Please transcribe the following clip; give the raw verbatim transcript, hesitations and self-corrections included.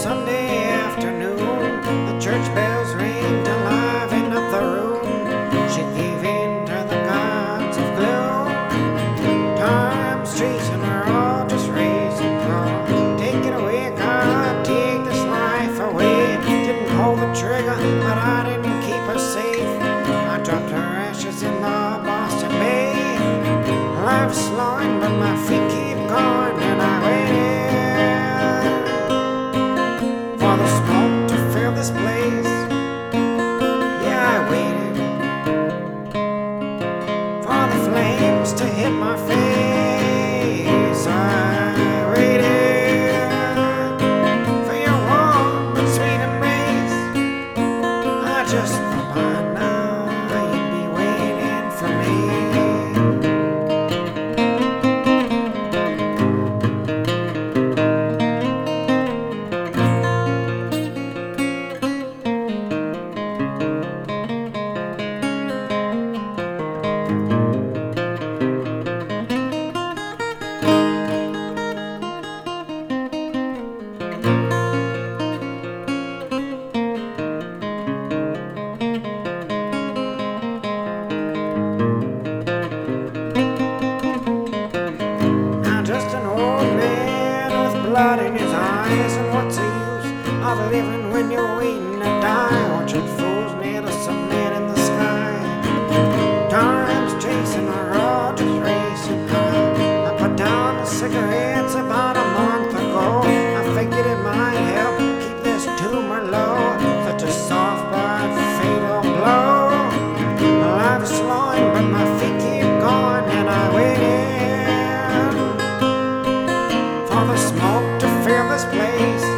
Sunday afternoon, the church bells ring to liven up the room. She gave in to the gods of gloom. Time's chasing her, all just raising her. Take it away, God, take this life away. Didn't pull the trigger, but I didn't keep her safe. I dropped her ashes in the Boston Bay. Life's slowing, but my feet keep going, and I waited for the smoke to fill this place. Yeah, I waited for the flames to hit my face. I waited for your warm and sweet embrace. I just thought by now you'd be waiting for me. Blood in his eyes, and what's the use of living when you're waiting to die? Orchard fools made of cement in the sky. Time's chasing our road, just racing high. I put down the cigarettes about a month ago. I figured it might help keep this tumor low. Such a soft but fatal blow. Life's slowing, but my feet keep going, and I waited for the smoke to fill this place.